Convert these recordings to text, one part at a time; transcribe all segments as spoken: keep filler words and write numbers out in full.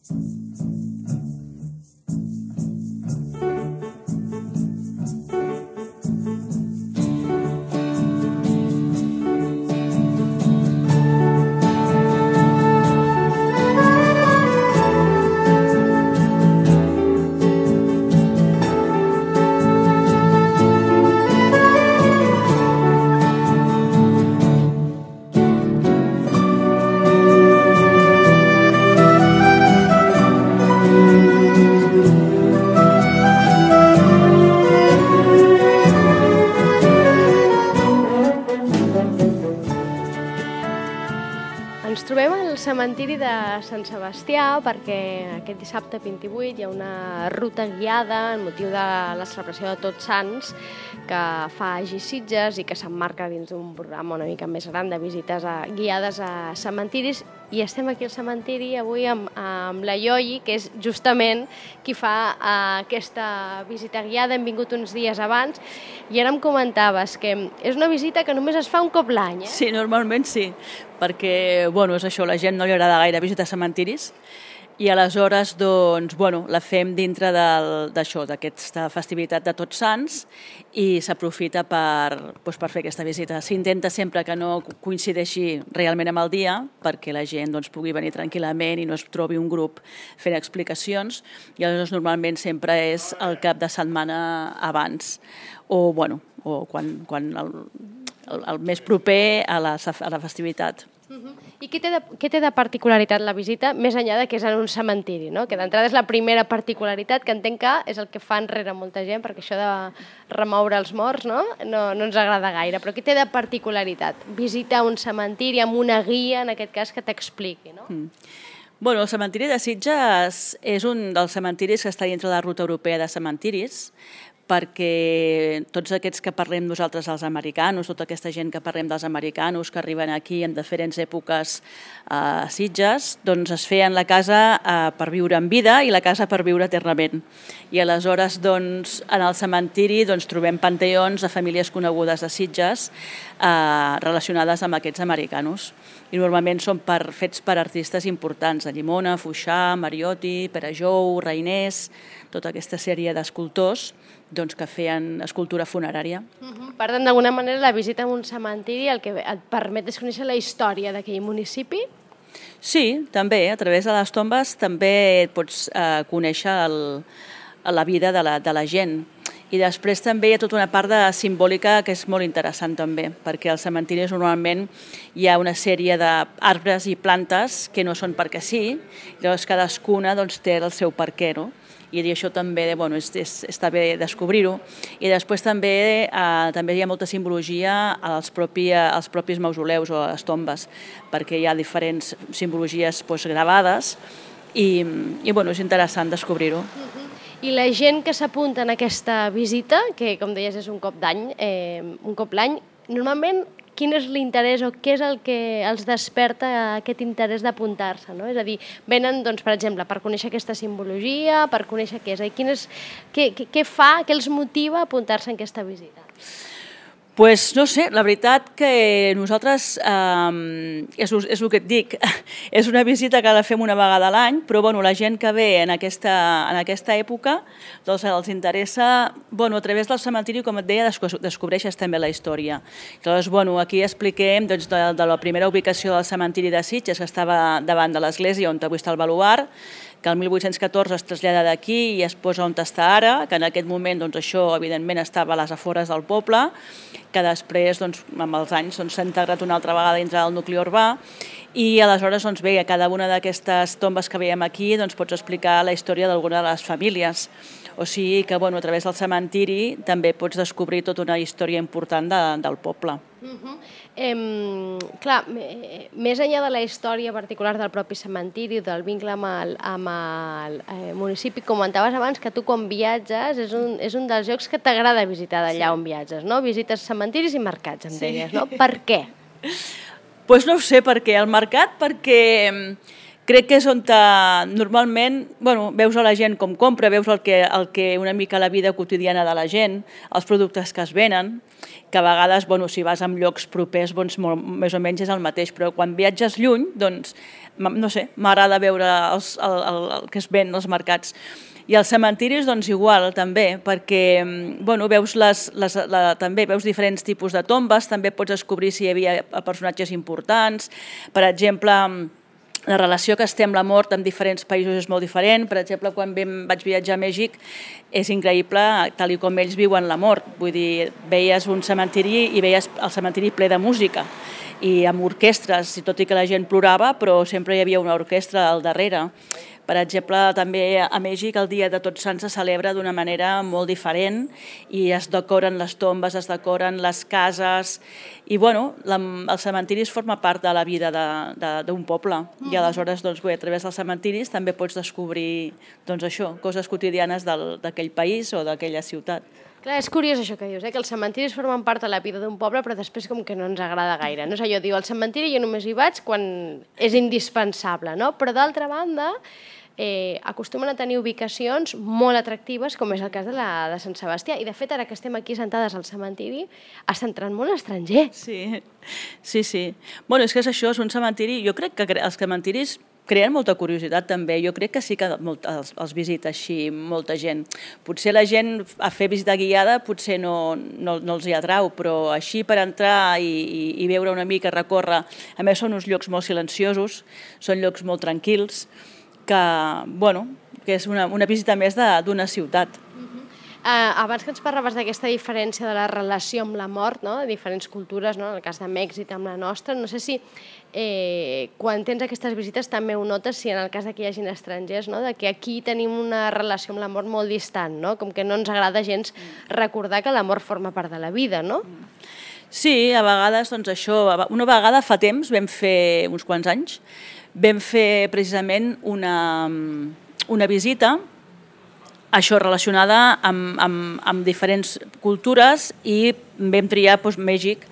Cementiri de Sant Sebastià, perquè aquest dissabte vint-i-vuit hi ha una ruta guiada en motiu de la celebració de Tots Sants que fa Agi Sitges i que s'emmarca dins d'un programa una mica més gran de visites a, guiades a cementiris, i estem aquí al cementiri avui amb, amb la Ioi, que és justament qui fa uh, aquesta visita guiada. Hem vingut uns dies abans i ara em comentaves que és una visita que només es fa un cop l'any, eh? Sí, normalment sí, perquè, bueno, és això, la gent no li agrada gaire visitar cementiris i aleshores, doncs, bueno, la fem dintre d'això, d'aquesta festivitat de Tots Sants i s'aprofita per, doncs, per fer aquesta visita. S'intenta sempre que no coincideixi realment amb el dia perquè la gent doncs, pugui venir tranquil·lament i no es trobi un grup fent explicacions, i aleshores normalment sempre és el cap de setmana abans o, bueno, o quan, quan el, el, el més proper a la, a la festivitat. Uh-huh. I què té, de, què té de particularitat la visita, més enllà de que és en un cementiri, no? Que d'entrada és la primera particularitat, que entenc que és el que fa enrere molta gent, perquè això de remoure els morts no, no, no ens agrada gaire. Però què té de particularitat? Visitar un cementiri amb una guia, en aquest cas, que t'expliqui, no? Mm. Bueno, el cementiri de Sitges és un dels cementiris que està dintre de la ruta europea de cementiris, perquè tots aquests que parlem nosaltres els americanos, tota aquesta gent que parlem dels americanos que arriben aquí en diferents èpoques a Sitges, doncs es feien la casa eh, per viure en vida i la casa per viure eternament. I aleshores doncs, en el cementiri doncs, trobem panteons de famílies conegudes de Sitges eh, relacionades amb aquests americanos. I normalment són per, fets per artistes importants, de Llimona, Foixà, Mariotti, Perejou, Reiners, tota aquesta sèrie d'escultors doncs, que feien escultura funerària. Uh-huh. Per tant, d'alguna manera, la visita a un cementiri el que et permet és conèixer la història d'aquell municipi? Sí, també. A través de les tombes també pots eh, conèixer el, la vida de la, de la gent. I després també hi ha tota una part de simbòlica que és molt interessant també, perquè als cementiris normalment hi ha una sèrie d'arbres i plantes que no són perquè sí, llavors cadascuna doncs, té el seu perquè, no? I això també bueno, és, és, està bé descobrir-ho. I després també, eh, també hi ha molta simbologia als, propi, als propis mausoleus o a les tombes, perquè hi ha diferents simbologies doncs, gravades i, i bueno, és interessant descobrir-ho. Uh-huh. I la gent que s'apunta en aquesta visita, que com deies és un cop d'any, eh, un cop l'any, normalment quin és l'interès o què és el que els desperta aquest interès d'apuntar-se, no? És a dir, venen, doncs, per exemple, per conèixer aquesta simbologia, per conèixer què és, quin és què, què, què fa, què els motiva a apuntar-se en aquesta visita? Pues no sé, la veritat que nosaltres, eh, és, és el que et dic, és una visita que la fem una vegada a l'any, però bueno, la gent que ve en aquesta, en aquesta època doncs els interessa, bueno, a través del cementiri, com et deia, descobreixes també la història. Llavors, bueno, aquí expliquem doncs, de, de la primera ubicació del cementiri de Sitges, que estava davant de l'església on avui està el baluard, que el mil vuit-cents catorze es trasllada d'aquí i es posa on està ara, que en aquest moment doncs, això evidentment estava a les afores del poble, que després doncs, amb els anys s'ha doncs, integrat una altra vegada dintre del nucli urbà, i aleshores doncs, bé, a cada una d'aquestes tombes que veiem aquí doncs, pots explicar la història d'alguna de les famílies. O sigui que bueno, a través del cementiri també pots descobrir tota una història important de, del poble. Uh-huh. eh, clar, més enllà de la història particular del propi cementiri, del vincle amb el, amb el eh, municipi, comentaves abans que tu quan viatges és un, és un dels llocs que t'agrada visitar d'allà sí. on viatges, no? Visites cementiris i mercats, em deies, sí. no? Per què? Pues no ho sé per què. El mercat perquè... crec que és on te, normalment bueno, veus a la gent com compra, veus el que, el que una mica la vida quotidiana de la gent, els productes que es venen, que a vegades, bueno, si vas a llocs propers, doncs, molt, més o menys és el mateix, però quan viatges lluny, doncs, no sé, m'agrada veure els, el, el, el que es ven als mercats. I els cementiris, doncs, igual, també, perquè bueno, veus les, les, la, també veus diferents tipus de tombes, també pots descobrir si hi havia personatges importants, per exemple, la relació que es té amb la mort en diferents països és molt diferent. Per exemple, quan vam, vaig viatjar a Mèxic, és increïble, tal i com ells viuen la mort. Vull dir, veies un cementiri i veies el cementiri ple de música i amb orquestres, i tot i que la gent plorava, però sempre hi havia una orquestra al darrere. Per exemple, també a Mèxic el Dia de Tots Sants se celebra d'una manera molt diferent i es decoren les tombes, es decoren les cases i bueno, la, el cementiri forma part de la vida d'un poble mm. i aleshores doncs, bé, a través dels cementiris també pots descobrir doncs, això, coses quotidianes d'aquell país o d'aquella ciutat. Clar, és curiós això que dius, eh? Que els cementiris formen part de la vida d'un poble, però després com que no ens agrada gaire. No? És allò, diu, al cementiri jo només hi vaig quan és indispensable, no? Però d'altra banda, eh, acostumen a tenir ubicacions molt atractives, com és el cas de la de Sant Sebastià. I de fet, ara que estem aquí sentades al cementiri, està entrant molt estranger. Sí, sí, sí. Bueno, és que és això, és un cementiri... Jo crec que els cementiris creen molta curiositat també, jo crec que sí que molt, els, els visita així molta gent. Potser la gent a fer visita guiada potser no, no, no els hi atrau, però així per entrar i, i, i veure una mica, recórrer, a més són uns llocs molt silenciosos, són llocs molt tranquils, que, bueno, que és una, una visita més d'una ciutat. Uh, abans que ens parlaves d'aquesta diferència de la relació amb la mort, no? De diferents cultures, no? En el cas de Mèxic amb la nostra, no sé si eh, quan tens aquestes visites també ho notes, si en el cas que hi hagin estrangers, no? De que aquí tenim una relació amb la mort molt distant, no? Com que no ens agrada gens recordar que la mort forma part de la vida, no? Sí, a vegades, doncs això, una vegada fa temps, vam fer uns quants anys, vam fer precisament una, una visita això relacionada amb, amb, amb diferents cultures i vam triar doncs, Mèxic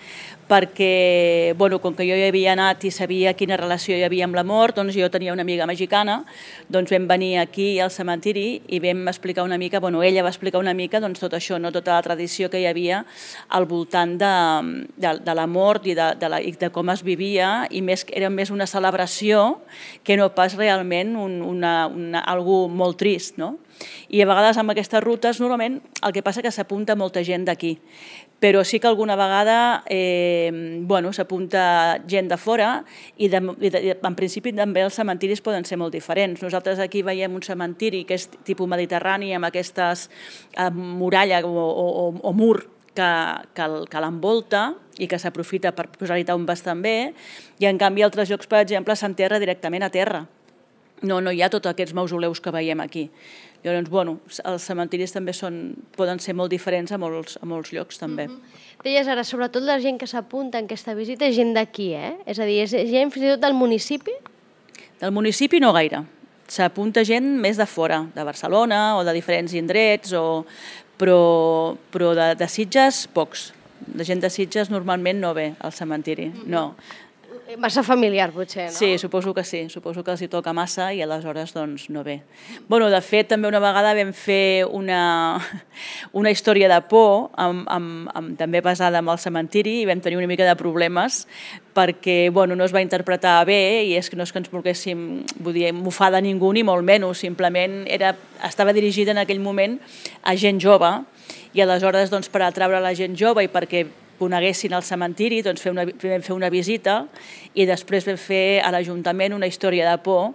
perquè, bueno, com que jo hi havia anat i sabia quina relació hi havia amb la mort, doncs jo tenia una amiga mexicana, doncs vam venir aquí al cementiri i vam explicar una mica, bueno, ella va explicar una mica doncs, tot això, no? Tota la tradició que hi havia al voltant de, de, de la mort i de, de, la, i de com es vivia, i més, era més una celebració que no pas realment un, una, una, algú molt trist, no? I a vegades amb aquestes rutes normalment el que passa és que s'apunta molta gent d'aquí, però sí que alguna vegada eh, bueno, s'apunta gent de fora i, de, i de, en principi també els cementiris poden ser molt diferents. Nosaltres aquí veiem un cementiri que és tipus mediterrani amb aquestes eh, muralla o, o, o mur que, que, que l'envolta i que s'aprofita per posar-hi tombes també, i en canvi altres llocs, per exemple, s'enterra directament a terra. No, no hi ha tots aquests mausoleus que veiem aquí. Llavors, bueno, els cementiris també són, poden ser molt diferents a molts, a molts llocs, també. Mm-hmm. Deies ara, sobretot la gent que s'apunta en aquesta visita és gent d'aquí, eh? És a dir, és gent fins i tot del municipi? Del municipi no gaire. S'apunta gent més de fora, de Barcelona o de diferents indrets, o... però, però de, de Sitges, pocs. De gent de Sitges normalment no ve al cementiri, mm-hmm. no. Massa familiar, potser, no? Sí, suposo que sí. Suposo que els hi toca massa i aleshores doncs, no ve. Bueno, de fet, també una vegada vam fer una, una història de por, amb, amb, amb, també basada en el cementiri, i vam tenir una mica de problemes perquè bueno, no es va interpretar bé, i és que no és que ens volguéssim vull dir, mofar de ningú ni molt menys, simplement era, estava dirigida en aquell moment a gent jove, i aleshores doncs, per atraure la gent jove i perquè coneguessin el cementiri, doncs fer una, vam fer una visita i després vam fer a l'Ajuntament una història de por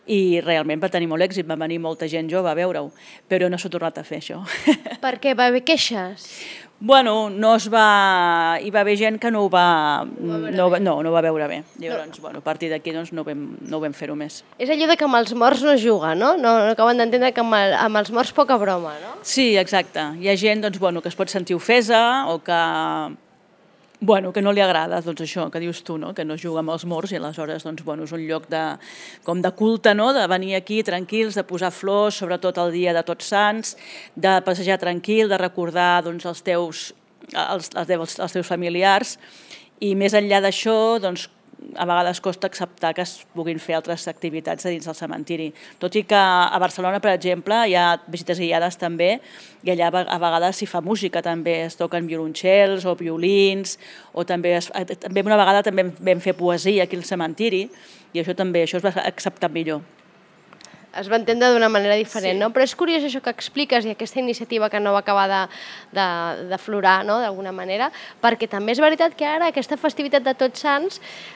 i realment va tenir molt èxit, va venir molta gent jove a veure-ho, però no s'ha tornat a fer això. Per què? Va haver queixes? Bueno, no es va... hi va haver gent que no ho va... No, no, no ho va veure bé. Llavors, no. Bueno, a partir d'aquí doncs, no ho vam, no ho vam fer-ho més. És allò de que amb els morts no es juga, no? No, no acaben d'entendre que amb, el, amb els morts poca broma, no? Sí, exacte. Hi ha gent doncs, bueno, que es pot sentir ofesa o que... Bueno, que no li agrada, doncs això que dius tu, no? Que no es juga amb els morts i aleshores doncs, bueno, és un lloc de, com de culte, no? De venir aquí tranquils, de posar flors, sobretot el dia de Tots Sants, de passejar tranquil, de recordar doncs, els, teus, els, els, teus, els teus familiars, i més enllà d'això, doncs, a vegades costa acceptar que es puguin fer altres activitats a dins del cementiri. Tot i que a Barcelona, per exemple, hi ha visites guiades també, i allà a vegades s'hi fa música també, es toquen violoncels o violins, o també, es, també una vegada també vam fer poesia aquí al cementiri, i això també, això es va acceptar millor. Es va entendre d'una manera diferent, Sí. no? Però és curiós això que expliques i aquesta iniciativa que no va acabar de, de, de florar, no?, d'alguna manera, perquè també és veritat que ara aquesta festivitat de Tots Sants,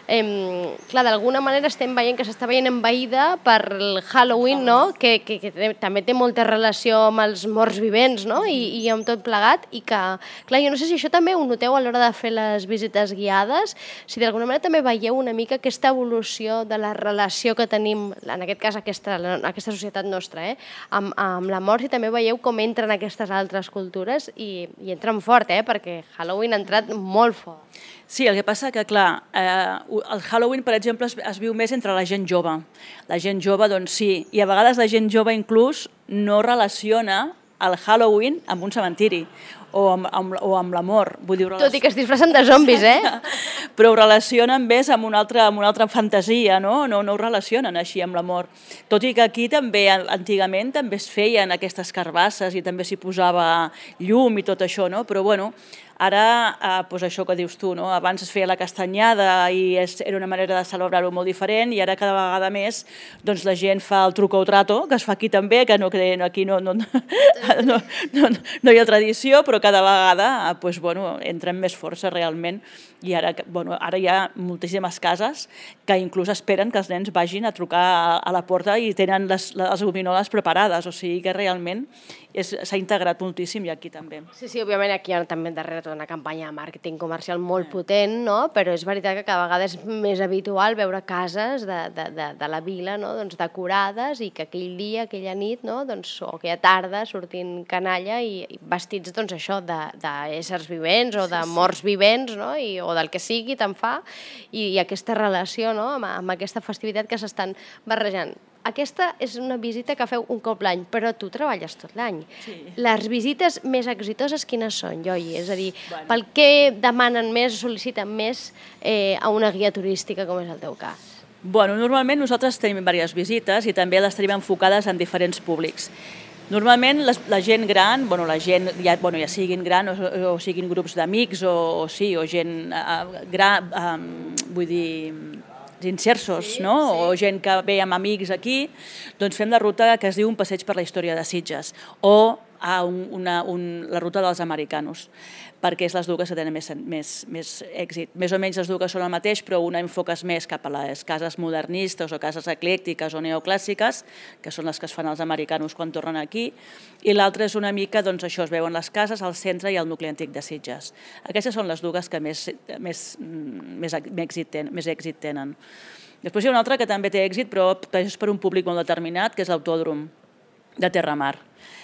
eh, clar, d'alguna manera estem veient que s'està veient envaïda per el Halloween, no?, que, que, que té, també té molta relació amb els morts vivents, no?, I, i amb tot plegat, i que, clar, jo no sé si això també ho noteu a l'hora de fer les visites guiades, si d'alguna manera també veieu una mica aquesta evolució de la relació que tenim, en aquest cas aquesta, aquesta societat nostra, eh? amb, amb la mort, i també veieu com entren aquestes altres cultures i, i entren fort, eh? Perquè Halloween ha entrat molt fort. Sí, el que passa que, clar, eh, el Halloween, per exemple, es, es viu més entre la gent jove. La gent jove, doncs sí, i a vegades la gent jove inclús no relaciona el Halloween amb un cementiri o amb, amb, o amb l'amor. Tot i que es disfressen de zombis, eh? Però ho relacionen més amb una altra, amb una altra fantasia, no? No, no ho relacionen així amb l'amor. Tot i que aquí també, antigament, també es feien aquestes carbasses i també s'hi posava llum i tot això, no? Però, bueno, ara, eh, doncs això que dius tu, no? Abans es feia la castanyada i és, era una manera de celebrar-ho molt diferent, i ara cada vegada més doncs, la gent fa el truco o trato, que es fa aquí també, que no, aquí no, no, no, no, no hi ha tradició, però cada vegada doncs, bueno, entren més força realment, i ara, bueno, ara hi ha moltíssimes cases que inclús esperen que els nens vagin a trucar a, a la porta i tenen les, les gominoles preparades, o sigui que realment s'ha integrat moltíssim, i aquí també. Sí, sí, òbviament aquí hi ha també darrere tota una campanya de màrqueting comercial molt potent, no? Però és veritat que cada vegada és més habitual veure cases de, de, de, de la vila, no?, doncs decorades, i que aquell dia, aquella nit, no?, doncs, o aquella tarda sortint canalla i, i vestits, doncs, això, d'éssers vivents o de morts vivents, no?, I, o del que sigui, te'n fa, i, i aquesta relació, no?, amb, amb aquesta festivitat que s'estan barrejant. Aquesta és una visita que feu un cop l'any, però tu treballes tot l'any. Sí. Les visites més exitoses quines són, Ioi? És a dir, Bueno. pel què demanen més, sol·liciten més eh, a una guia turística, com és el teu cas? Bueno, normalment nosaltres tenim diverses visites i també les tenim enfocades en diferents públics. Normalment les, la gent gran, bueno, la gent, ja, bueno, ja siguin gran o, o siguin grups d'amics o, o sí, o gent uh, gran, um, vull dir, insersos, sí, no? Sí. O gent que ve amb amics aquí, doncs fem la ruta que es diu Un passeig per la història de Sitges, o a un, una, un, la ruta dels americanos, perquè és les dues que tenen més, més, més èxit. Més o menys les dues són el mateix, però una enfoques més cap a les cases modernistes o cases eclèctiques o neoclàssiques, que són les que es fan els americanos quan tornen aquí, i l'altra és una mica, doncs això, es veuen les cases, al centre i al nucli antic de Sitges. Aquestes són les dues que més, més, més, èxit, ten, més èxit tenen. Després hi ha una altra que també té èxit, però és per un públic molt determinat, que és l'Autòdrom de Terramar,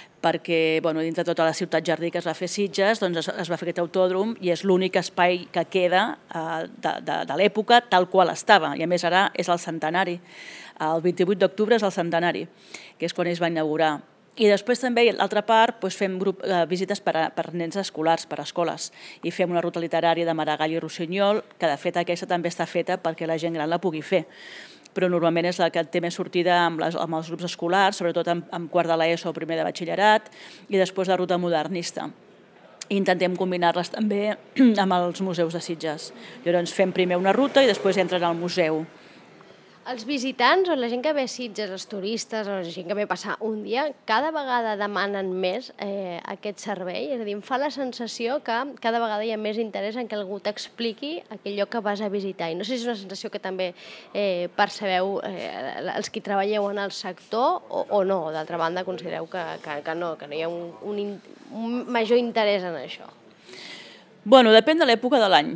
perquè bueno, dintre de tota la ciutat jardí que es va fer Sitges, doncs es, es va fer aquest autòdrom i és l'únic espai que queda eh, de, de, de l'època tal qual estava, i a més ara és el centenari. El vint-i-vuit d'octubre és el centenari, que és quan es va inaugurar. I després també, l'altra part, doncs fem grup, eh, visites per, a, per nens escolars, per escoles, i fem una ruta literària de Maragall i Rossinyol, que de fet aquesta també està feta perquè la gent gran la pugui fer, però normalment és la que té més sortida amb, les, amb els grups escolars, sobretot amb, amb quart de l'ESO o primer de batxillerat, i després la ruta modernista. I intentem combinar-les també amb els museus de Sitges. Llavors fem primer una ruta i després entren al museu. Els visitants o la gent que ve a Sitges, els turistes o la gent que ve a passar un dia, cada vegada demanen més eh, aquest servei? És a dir, em fa la sensació que cada vegada hi ha més interès en que algú t'expliqui aquell lloc que vas a visitar. I no sé si és una sensació que també eh, percebeu eh, els qui treballeu en el sector o, o no. D'altra banda, considereu que, que, que no, que no hi ha un, un, un major interès en això. Bueno, depèn de l'època de l'any.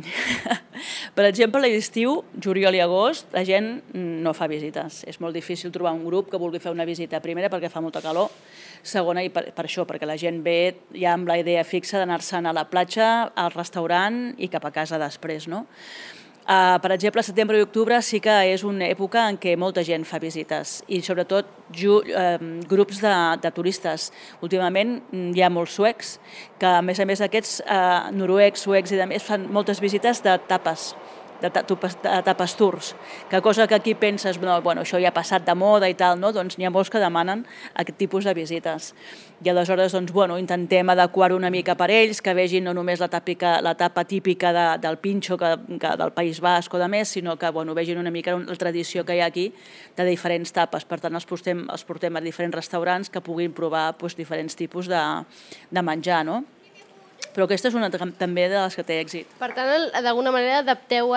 Per exemple, a l'estiu, juliol i agost, la gent no fa visites. És molt difícil trobar un grup que vulgui fer una visita. Primera, perquè fa molta calor. Segona, i per, per això, perquè la gent ve ja amb la idea fixa d'anar-se'n a la platja, al restaurant i cap a casa després, no? Uh, per exemple, a setembre i octubre sí que és una època en què molta gent fa visites i sobretot ju, uh, grups de, de turistes. Últimament hi ha molts suecs que, a més a més, aquests uh, noruecs, suecs i de més fan moltes visites de tapes, tapes tours, que cosa que aquí penses, no, bueno, això ja ha passat de moda i tal, no? Doncs n'hi ha molts que demanen aquest tipus de visites. I aleshores, doncs, bueno, intentem adequar-ho una mica per ells, que vegin no només la, tàpica, la tapa típica de, del pinxo que, que del País Basc o de més, sinó que bueno, vegin una mica la tradició que hi ha aquí de diferents tapes. Per tant, els portem, els portem a diferents restaurants que puguin provar doncs, diferents tipus de, de menjar, no? Però aquesta és una també de les que té èxit. Per tant, d'alguna manera adapteu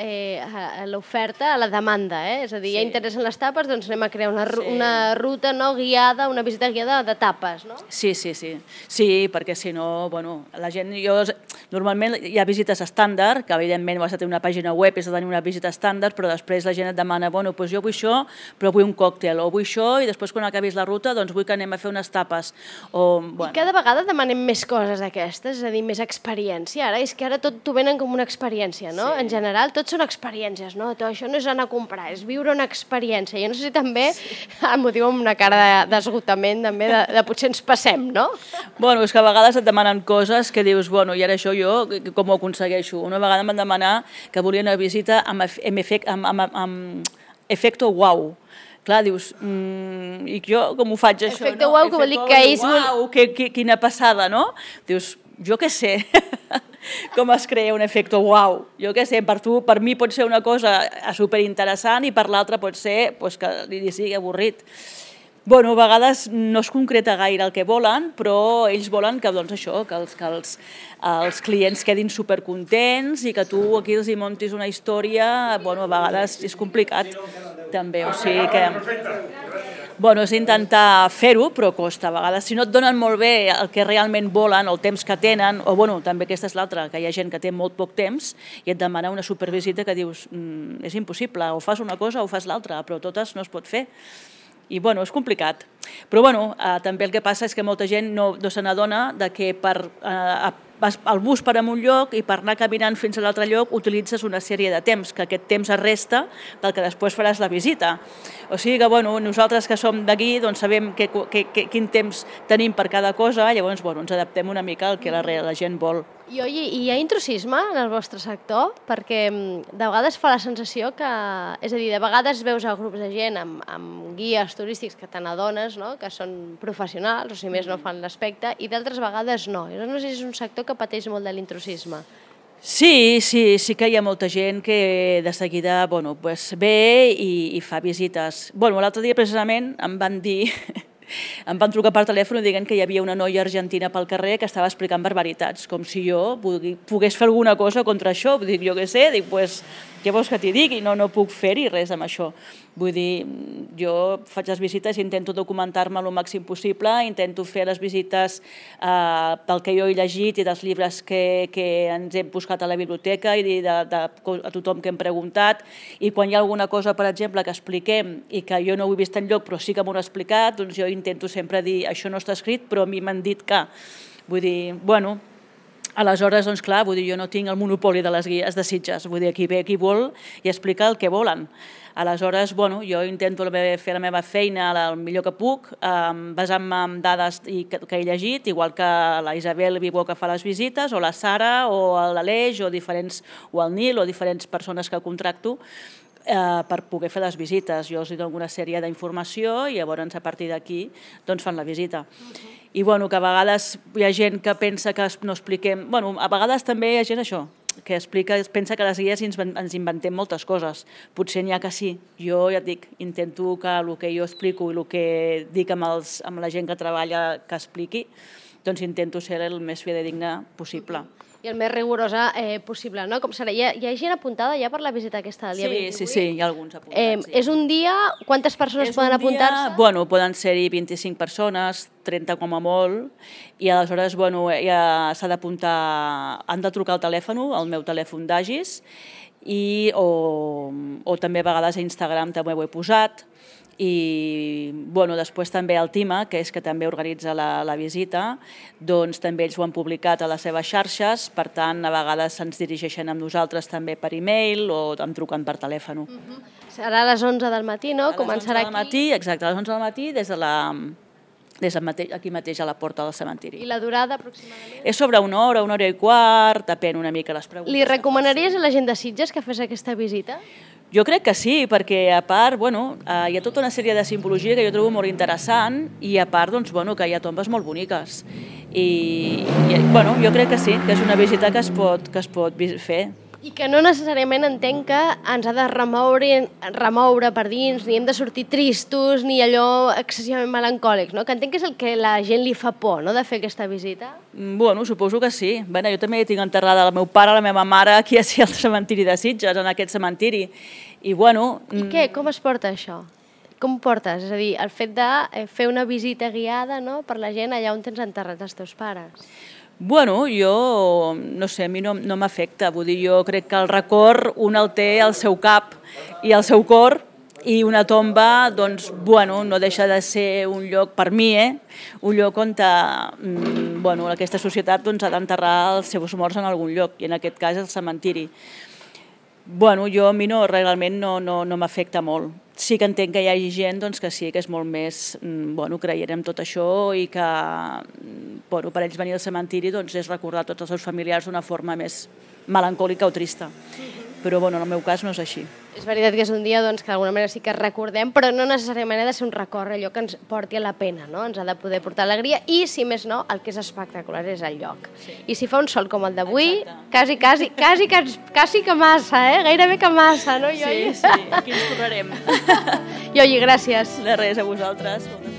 l'oferta a la demanda, eh? És a dir, sí. Ja interessen les tapes, doncs anem a crear una, sí. una ruta no guiada, una visita guiada de tapes, no? Sí, sí, sí. Sí, perquè si no, bueno, la gent... Jo, normalment hi ha visites estàndard, que evidentment vas a tenir una pàgina web, has de tenir una visita estàndard, però després la gent et demana, bueno, doncs jo vull això, però vull un còctel, o vull això, i després quan acabis la ruta, doncs vull que anem a fer unes tapes. O, bueno. I cada vegada demanem més coses d'aquestes, és a dir, més experiència. Ara és que ara tot t'ho venen com una experiència, no? Sí. En general, tot són experiències, no? Tot això no és anar a comprar, és viure una experiència. Jo no sé si també sí. M'ho diu amb una cara d'esgotament, també, de, de potser ens passem, no? Bueno, és que a vegades et demanen coses que dius, bueno, i ara això jo com ho aconsegueixo? Una vegada em van demanar que volien una visita amb, amb, efect, amb, amb, amb efecto wow. Clar, dius, mmm, i jo com ho faig això? Efecte no? Uau, que vol dir que és... Uau, que, que, quina passada, no? Dius, jo què sé, com es crea un efecte uau. Jo què sé, per tu, per mi pot ser una cosa superinteressant i per l'altra pot ser pues, que li sigui avorrit. Bueno, a vegades no es concreta gaire el que volen, però ells volen que, doncs, això, que, els, que els, els clients quedin supercontents i que tu aquí els hi montis una història, bueno, a vegades és complicat també, o sigui que... Bueno, és intentar fer-ho, però costa a vegades. Si no et donen molt bé el que realment volen, el temps que tenen, o bueno, també aquesta és l'altra, que hi ha gent que té molt poc temps i et demana una supervisita que dius, mm, és impossible, o fas una cosa o fas l'altra, però totes no es pot fer. I bueno, és complicat. Però bueno, eh, també el que passa és que molta gent no, no se n'adona de que per, eh, vas al bus per a un lloc i per anar caminant fins a l'altre lloc utilitzes una sèrie de temps, que aquest temps es resta del que després faràs la visita. O sigui que bueno, nosaltres que som d'aquí doncs sabem que, que, que, quin temps tenim per cada cosa, llavors bueno, ens adaptem una mica al que la, la gent vol. I, oi, I hi ha intrusisme en el vostre sector? Perquè de vegades fa la sensació que... És a dir, de vegades veus a grups de gent amb, amb guies turístics que te n'adones, no? Que són professionals, o si més no fan l'aspecte, i d'altres vegades no. Jo no sé si és un sector que pateix molt de l'intrusisme. Sí, sí, sí que hi ha molta gent que de seguida bueno, pues ve i, i fa visites. Bueno, l'altre dia precisament em van dir... Em van trucar per telèfon i diguen que hi havia una noia argentina pel carrer que estava explicant barbaritats, com si jo pogués fer alguna cosa contra això. Dic, jo què sé, dic, pues, què vols que t'hi digui? No, no puc fer-hi res amb això. Vull dir, jo faig les visites i intento documentar-me el màxim possible, intento fer les visites eh, pel que jo he llegit i dels llibres que, que ens hem buscat a la biblioteca i de, de, a tothom que hem preguntat, i quan hi ha alguna cosa, per exemple, que expliquem i que jo no ho he vist enlloc però sí que m'ho han explicat, doncs jo intento sempre dir això no està escrit però a mi m'han dit que. Vull dir, bueno, aleshores, doncs clar, vull dir, jo no tinc el monopoli de les guies de Sitges, vull dir, aquí ve qui vol i explica el que volen. Aleshores, bueno, jo intento fer la meva feina el millor que puc, eh, basant-me en dades que, que he llegit, igual que la Isabel Vivó que fa les visites, o la Sara, o l'Aleix, o diferents, o el Nil, o diferents persones que contracto, eh, per poder fer les visites. Jo els dono una sèrie d'informació i llavors a partir d'aquí doncs, fan la visita. Uh-huh. I bueno, que a vegades hi ha gent que pensa que no expliquem... Bueno, a vegades també hi ha gent això, que explica, pensa que les guies ens, ens inventem moltes coses. Potser n'hi ha que sí. Jo ja et dic, intento que el que jo explico i el que dic amb, els, amb la gent que treballa que expliqui, doncs intento ser el més fidedigna possible. I el més rigorosa eh, possible, no? Com serà? Hi ha, hi ha gent apuntada ja per la visita aquesta del dia sí, vint-i-vuit? Sí, sí, hi ha alguns apuntats. Eh, sí. És un dia... Quantes persones és poden apuntar-se? Bueno, poden ser-hi vint-i-cinc persones, trenta com a molt, i aleshores bueno, ja s'ha d'apuntar... Han de trucar al telèfon, al meu telèfon d'Agis, i, o, o també a vegades a Instagram també ho he posat, i bueno, després també el Tima, que és que també organitza la, la visita, doncs també ells ho han publicat a les seves xarxes, per tant a vegades se'ns dirigeixen amb nosaltres també per e-mail o em truquen per telèfon. Uh-huh. Serà a les onze del matí, no? A les onze del matí, exacte, a les onze del matí des de la... des de mate aquí mateix a la porta del cementiri. I la durada aproximadament? És sobre una hora, una hora i quart, depèn una mica les preguntes. Li recomanaries a la gent de Sitges que fes aquesta visita? Jo crec que sí, perquè a part, bueno, eh, hi ha tota una sèrie de simbologia que jo trobo molt interessant i a part, doncs, bueno, que hi ha tombes molt boniques. I, i bueno, jo crec que sí, que és una visita que es pot, que es pot fer. I que no necessàriament entenc que ens ha de remoure, remoure per dins, ni hem de sortir tristos, ni allò excessivament melancòlics, no? Que entenc que és el que la gent li fa por, no?, de fer aquesta visita. Bueno, suposo que sí. Bueno, jo també tinc enterrada el meu pare, la meva mare, aquí al cementiri de Sitges, en aquest cementiri. I bueno... I què? Com es porta això? Com ho portes? És a dir, el fet de fer una visita guiada, no?, per la gent allà on tens enterrats els teus pares. Bueno, jo, no sé, a mi no, no m'afecta, vull dir, jo crec que el record un el té al seu cap i al seu cor, i una tomba, doncs, bueno, no deixa de ser un lloc, per mi, eh, un lloc on mm, bueno, aquesta societat doncs, ha d'enterrar els seus morts en algun lloc, i en aquest cas el cementiri. Bueno, jo a mi no, realment no, no, no m'afecta molt. Sí que entenc que hi hagi gent doncs, que sí, que és molt més bueno, creient en tot això i que bueno, per ells venir al cementiri doncs, és recordar tots els seus familiars d'una forma més melancòlica o trista. Però bueno, en el meu cas no és així. És veritat que és un dia doncs, que d'alguna manera sí que recordem, però no necessàriament ha de ser un record, allò que ens porti a la pena, no? Ens ha de poder portar alegria i, si més no, el que és espectacular és el lloc. Sí. I si fa un sol com el d'avui, quasi, quasi, quasi, quasi, quasi que massa, eh? Gairebé que massa, no, Ioi? Sí, sí, aquí ens tornarem. Ioi, gràcies. De res, a vosaltres.